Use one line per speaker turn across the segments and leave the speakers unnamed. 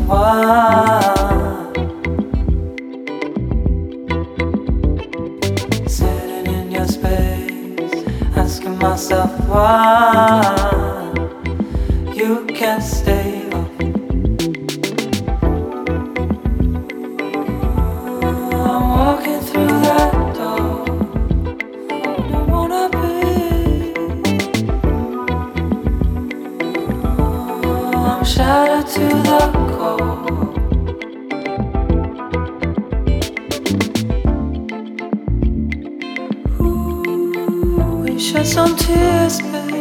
why. Sitting in your space, asking myself why you can't stay up. I'm walking through that door. I don't wanna be. I'm shattered to the core. Ooh, we shed some tears, baby.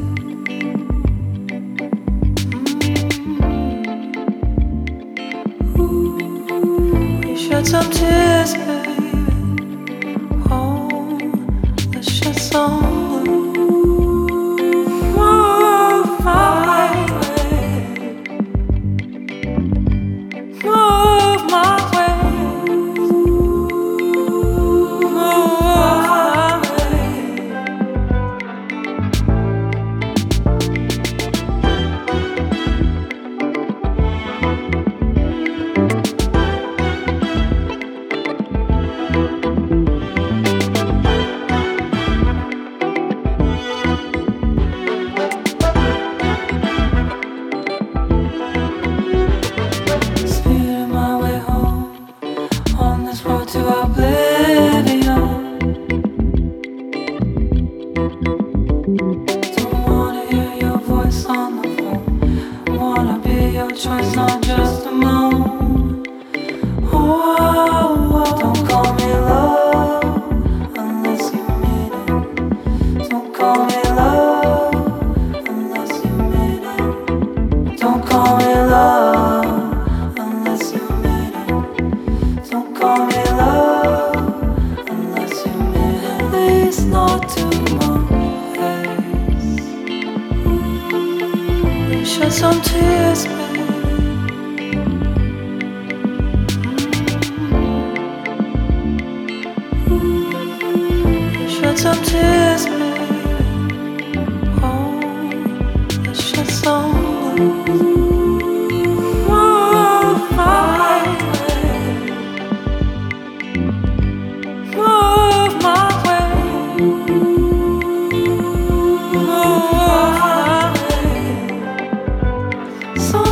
Ooh, we shed some tears, baby. Oh, let's shed some blue. Move my way. Move my way. Move my way. Speeding my way home on this road to oblivion. Don't wanna hear your voice on the phone. Wanna be your choice, not just a moan. Oh, don't call me love unless you mean it. Don't call me love unless you mean it. Don't call me love unless you mean it. Don't call me love unless you mean it. At least not to my face. We shed some tears, baby. We shed some tears, baby. Oh, let's shed some blue. Move my way. Move my way. Move my way. So